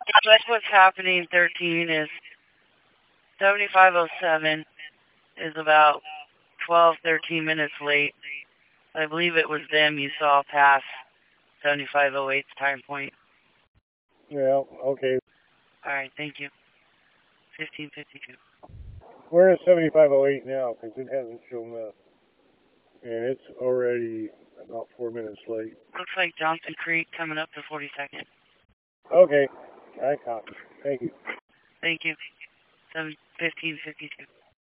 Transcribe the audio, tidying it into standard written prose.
That's what's happening. 13 is 7507 is about 12, 13 minutes late. I believe it was them you saw pass 7508's time point. Yeah, okay. All right, thank you. 1552. We're at 7508 now because it hasn't shown up. And it's already about 4 minutes late. Looks like Johnson Creek coming up to 42nd. Okay, I copy. Thank you. Thank you. 1552.